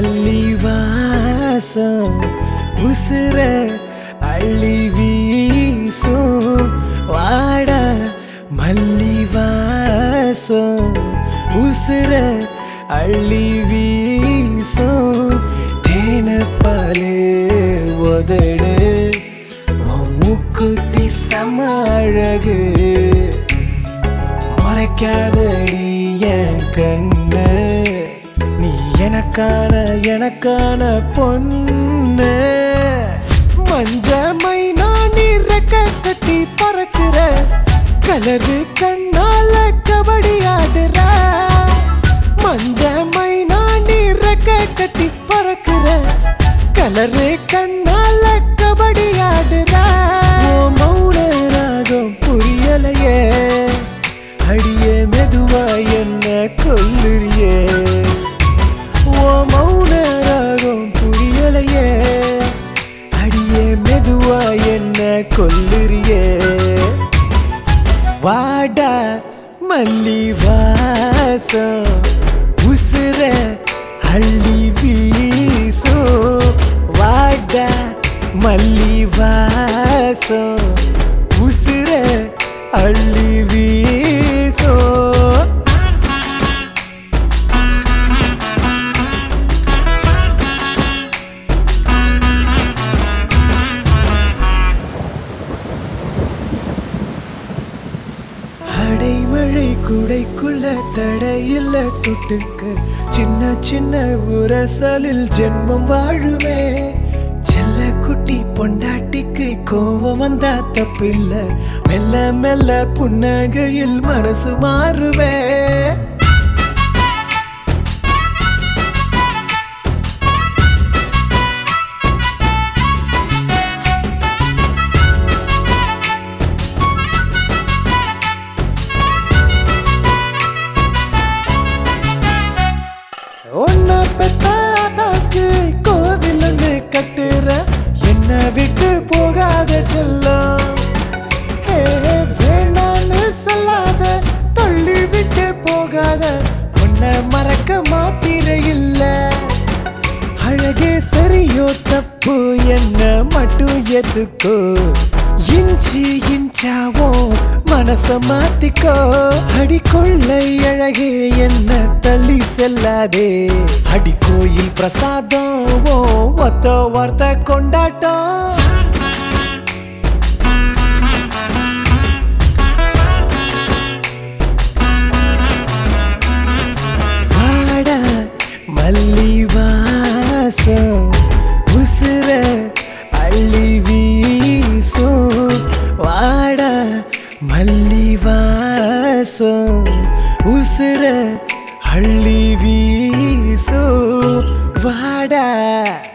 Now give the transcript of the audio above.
மல்லி வாசம் உசுர அள்ளி வீசும் வாடா மல்லி வாசம் உசுர அள்ளி வீசும் தேனப்பாலே உதடு மூக்குத்தி செம அழகு மறைக்காதடி என் கண்ணு நீ எனக்கான பொண்ணு மஞ்ச மைனா நீ ரெக்க கட்டி பறக்குற கலரு கண்ணால கபடி ஆடுற மஞ்ச மைனா நீ ரெக்க கட்டி பறக்குற கலரு கண்ணால கபடி ஆடுற மௌன ராகம் புரியலையே அடியே மெதுவா என்ன கொல்லுறியே ஓ மௌன ராகம் புரியலையே அடியே மெதுவா என்ன கொல்லுறியே வாடா மல்லி வாசம் உசுர அள்ளி வீசும் வாடா மல்லி வாசம் உசுர அள்ளி வீசும் அடைமழை குடைக்குள்ள தடையில்ல தொட்டுக்க சின்ன சின்ன உரசலில் ஜென்மம் வாழுமே செல்ல குட்டி பொண்டாட்டிக்கு கோபம் வந்தா தப்பில்ல மெல்ல மெல்ல புன்னகையில் மனசு மாறுவே ஒன்ன பெத்தாதாக்கு கோவில்னு கட்டுற என்ன விட்டு போகாத செல்லம் வேணான்னு சொல்லாத தள்ளி விட்டு போகாத உன்னை மறக்க மாத்திர இல்ல அழகே சரியோ தப்பு என்ன மட்டும் எதுக்கோ இஞ்சி இஞ்சாவோ மனச மாத்திக்கோ அடி கொள்ளை அழகே என்ன தள்ளி செல்லாதே அடி கோயில் பிரசாதம் ஒத்த வார்த்தை கொண்டாட்டம் வாடா மல்லி வாசம் உசுர அள்ளி வீசும் வாடா மல்லி வாசம் உசுர அள்ளி வீசும் வாடா